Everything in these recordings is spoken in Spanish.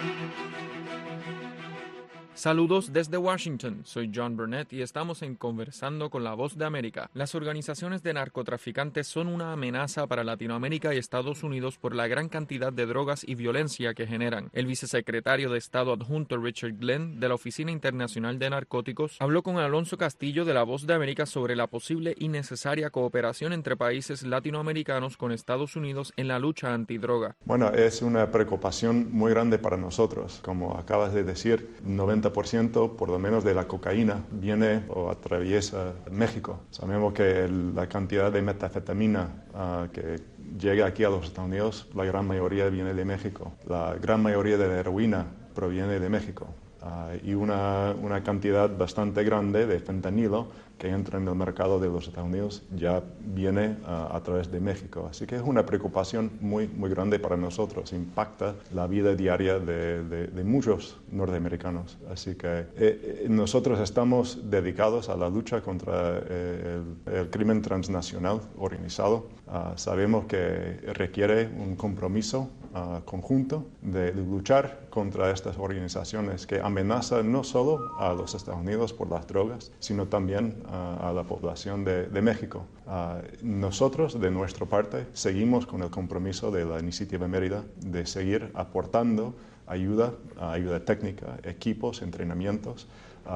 Saludos desde Washington, soy John Burnett y estamos en Conversando con la Voz de América. Las organizaciones de narcotraficantes son una amenaza para Latinoamérica y Estados Unidos por la gran cantidad de drogas y violencia que generan. El vicesecretario de Estado adjunto Richard Glenn de la Oficina Internacional de Narcóticos habló con Alonso Castillo de la Voz de América sobre la posible y necesaria cooperación entre países latinoamericanos con Estados Unidos en la lucha antidroga. Bueno, es una preocupación muy grande para nosotros. Como acabas de decir, 90% por lo menos de la cocaína viene o atraviesa México. Sabemos que la cantidad de metanfetamina que llega aquí a los Estados Unidos, la gran mayoría viene de México. La gran mayoría de la heroína proviene de México. Y una cantidad bastante grande de fentanilo que entra en el mercado de los Estados Unidos ya viene a través de México. Así que es una preocupación muy, muy grande para nosotros. Impacta la vida diaria de muchos norteamericanos. Así que nosotros estamos dedicados a la lucha contra el crimen transnacional organizado. Sabemos que requiere un compromiso conjunto de luchar contra estas organizaciones que amenazan no solo a los Estados Unidos por las drogas, sino también a la población de México. Nosotros, de nuestra parte, seguimos con el compromiso de la Iniciativa Mérida de seguir aportando ayuda técnica, equipos, entrenamientos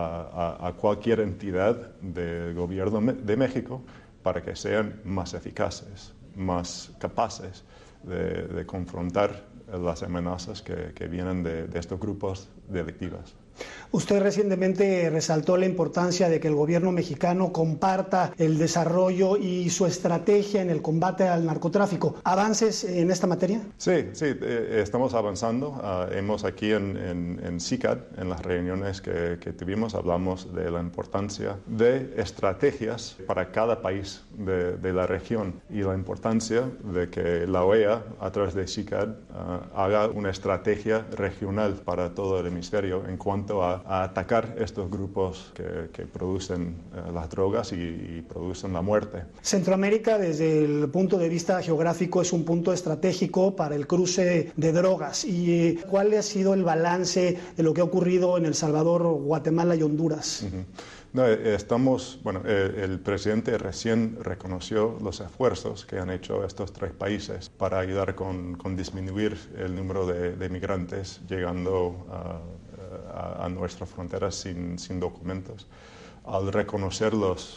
a cualquier entidad del gobierno de México para que sean más eficaces, más capaces de confrontar las amenazas que vienen de estos grupos delictivos. Usted recientemente resaltó la importancia de que el gobierno mexicano comparta el desarrollo y su estrategia en el combate al narcotráfico. ¿Avances en esta materia? Sí, estamos avanzando. Hemos aquí en CICAD, en las reuniones que tuvimos, hablamos de la importancia de estrategias para cada país de la región y la importancia de que la OEA, a través de CICAD, haga una estrategia regional para todo el hemisferio en cuanto a atacar estos grupos que producen las drogas y producen la muerte. Centroamérica, desde el punto de vista geográfico, es un punto estratégico para el cruce de drogas. ¿Y cuál ha sido el balance de lo que ha ocurrido en El Salvador, Guatemala y Honduras? Uh-huh. No, el presidente recién reconoció los esfuerzos que han hecho estos tres países para ayudar con disminuir el número de migrantes llegando a nuestras fronteras sin documentos. Al reconocer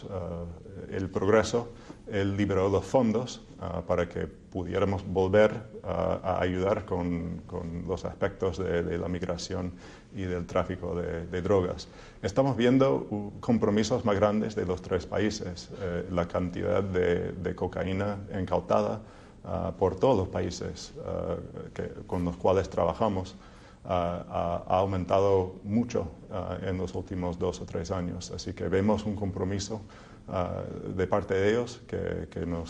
el progreso, él liberó los fondos para que pudiéramos volver a ayudar con los aspectos de la migración y del tráfico de drogas. Estamos viendo compromisos más grandes de los tres países. La cantidad de cocaína incautada por todos los países con los cuales trabajamos ha aumentado mucho en los últimos 2 o 3 años. Así que vemos un compromiso de parte de ellos que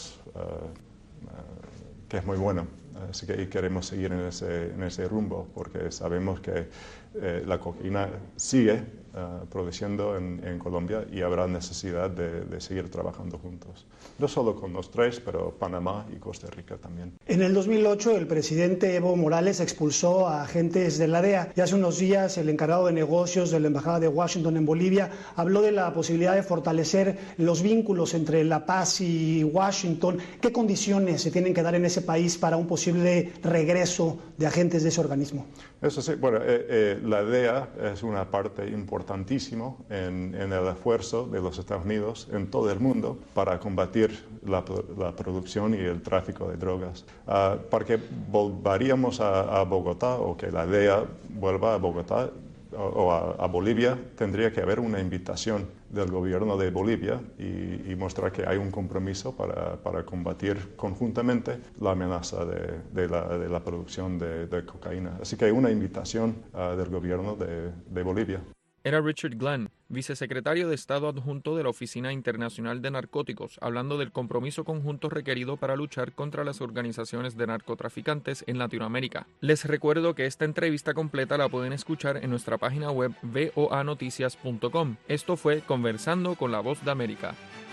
es muy bueno. Así que queremos seguir en ese rumbo porque sabemos que la cocaína sigue produciendo en Colombia y habrá necesidad de seguir trabajando juntos. No solo con los tres, pero Panamá y Costa Rica también. En el 2008 el presidente Evo Morales expulsó a agentes de la DEA y hace unos días el encargado de negocios de la Embajada de Washington en Bolivia habló de la posibilidad de fortalecer los vínculos entre La Paz y Washington. ¿Qué condiciones se tienen que dar en ese país para un posible regreso de agentes de ese organismo? Eso sí, bueno, la DEA es una parte importantísima en el esfuerzo de los Estados Unidos en todo el mundo para combatir la producción y el tráfico de drogas. Para que volveríamos a Bogotá o que la DEA vuelva a Bogotá o a Bolivia, tendría que haber una invitación del gobierno de Bolivia y mostrar que hay un compromiso para combatir conjuntamente la amenaza de la producción de cocaína. Así que hay una invitación del gobierno de Bolivia. Era Richard Glenn, vicesecretario de Estado adjunto de la Oficina Internacional de Narcóticos, hablando del compromiso conjunto requerido para luchar contra las organizaciones de narcotraficantes en Latinoamérica. Les recuerdo que esta entrevista completa la pueden escuchar en nuestra página web voanoticias.com. Esto fue Conversando con la Voz de América.